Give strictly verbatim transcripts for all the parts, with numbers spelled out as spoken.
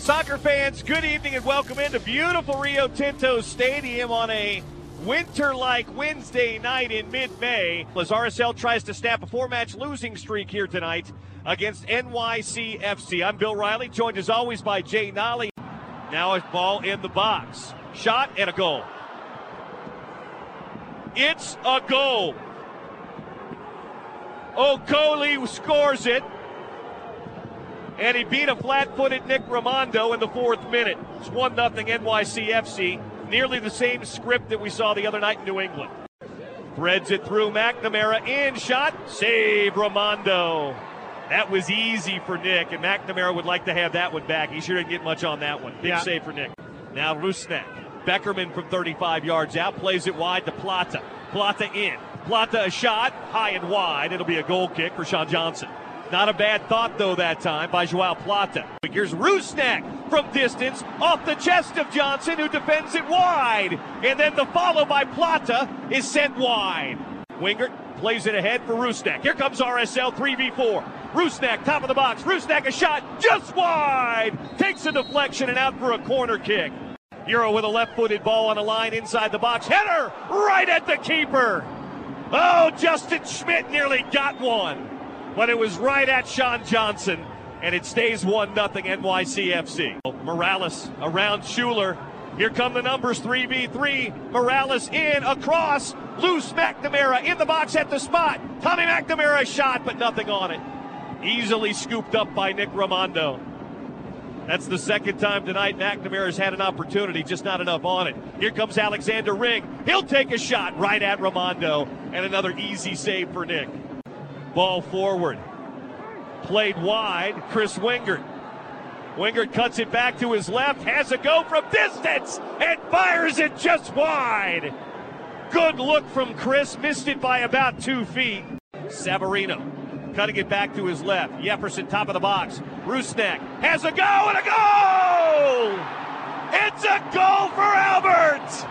Soccer fans, good evening and welcome into beautiful Rio Tinto Stadium on a winter-like Wednesday night in mid-May as R S L tries to snap a four-match losing streak here tonight against N Y C F C. I'm Bill Riley, joined as always by Jay Nolly. Now a ball in the box. Shot and a goal. It's a goal. Okoli scores it. And he beat a flat-footed Nick Rimando in the fourth minute. It's one nothing N Y C F C. Nearly the same script that we saw the other night in New England. Threads it through McNamara. In shot. Save Rimando. That was easy for Nick, and McNamara would like to have that one back. He sure didn't get much on that one. Big yeah. save for Nick. Now Rusnak. Beckerman from thirty-five yards out. Plays it wide to Plata. Plata in. Plata a shot. High and wide. It'll be a goal kick for Sean Johnson. Not a bad thought, though, that time by Joao Plata. Here's Rusnak from distance off the chest of Johnson, who defends it wide. And then the follow by Plata is sent wide. Wingert plays it ahead for Rusnak. Here comes R S L three v four. Rusnak, top of the box. Rusnak a shot just wide. Takes a deflection and out for a corner kick. Euro with a left-footed ball on a line inside the box. Header right at the keeper. Oh, Justin Schmidt nearly got one. But it was right at Sean Johnson, and it stays one nothing N Y C F C. Morales around Schuler. Here come the numbers, three v three. Morales in, across. Loose McNamara in the box at the spot. Tommy McNamara shot, but nothing on it. Easily scooped up by Nick Rimando. That's the second time tonight McNamara's had an opportunity, just not enough on it. Here comes Alexander Ring. He'll take a shot right at Rimando, and another easy save for Nick. Ball forward. Played wide. Chris Wingert. Wingert cuts it back to his left. Has a go from distance and fires it just wide. Good look from Chris. Missed it by about two feet. Savarino cutting it back to his left. Jefferson top of the box. Rusnak has a go and a goal! It's a goal for Albert!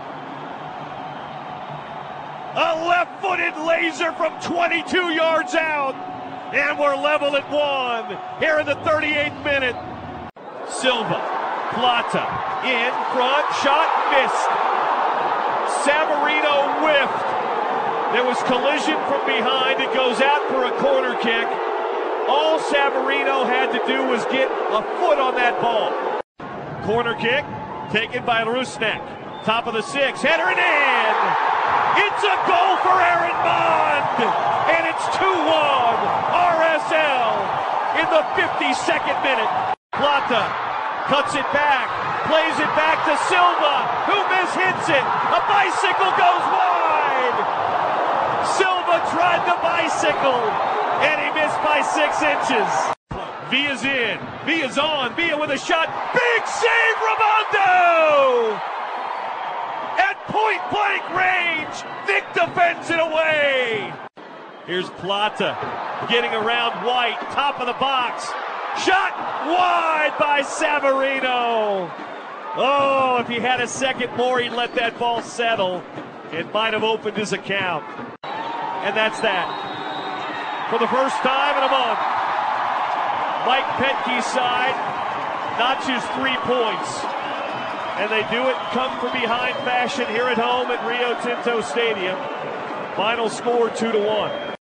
A left-footed laser from twenty-two yards out. And we're level at one here in the thirty-eighth minute. Silva, Plata, in front, shot missed. Savarino whiffed. There was collision from behind. It goes out for a corner kick. All Savarino had to do was get a foot on that ball. Corner kick taken by Rusnak. Top of the six, header and in. It's a goal for Aaron Bond, and it's two one R S L in the fifty-second minute. Plata cuts it back, plays it back to Silva, who mishits it. A bicycle goes wide. Silva tried the bicycle, and he missed by six inches. Villa's in, Villa's on, Villa with a shot. Big save, Rimando! At point-blank range, Nick defends it away. Here's Plata getting around White, top of the box. Shot wide by Savarino. Oh, if he had a second more, he'd let that ball settle. It might have opened his account. And that's that. For the first time in a month, Mike Petke's side notches three points. And they do it come from behind fashion here at home at Rio Tinto Stadium. Final score two to one.